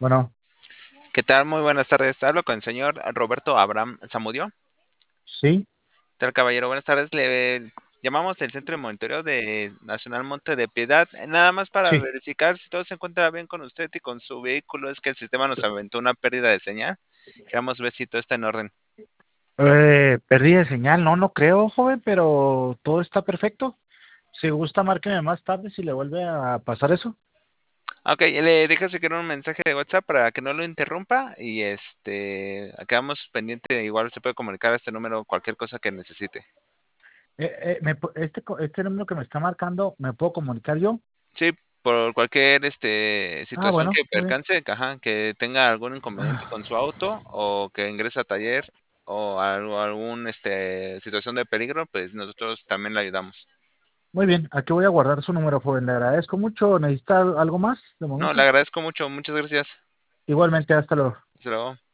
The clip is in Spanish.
Bueno, ¿Qué tal? Muy buenas tardes. Hablo con el señor Roberto Abraham Zamudio. sí, ¿Qué tal, caballero? Buenas tardes. Le llamamos del Centro de Monitoreo de Nacional Monte de Piedad, nada más para sí. verificar si todo se encuentra bien con usted y con su vehículo. Es que el sistema nos aventó una pérdida de señal. Queremos ver si todo está en orden. Perdí de señal, no creo, joven, pero todo está perfecto. Si gusta, márqueme más tarde si le vuelve a pasar eso. Ok, le dejo si quiere un mensaje de WhatsApp para que no lo interrumpa y quedamos pendiente. Igual se puede comunicar a este número cualquier cosa que necesite. Este número que me está marcando, ¿me puedo comunicar yo? Sí, por cualquier Ah, situación bueno, que muy bien. percance, ajá, que tenga algún inconveniente con su Ah, auto o que ingrese a taller o algún situación de peligro, pues nosotros también le ayudamos. muy bien, aquí voy a guardar su número, joven. Le agradezco mucho. ¿Necesita algo más de No, le momento? agradezco mucho, muchas gracias. Igualmente, hasta luego. Hasta luego.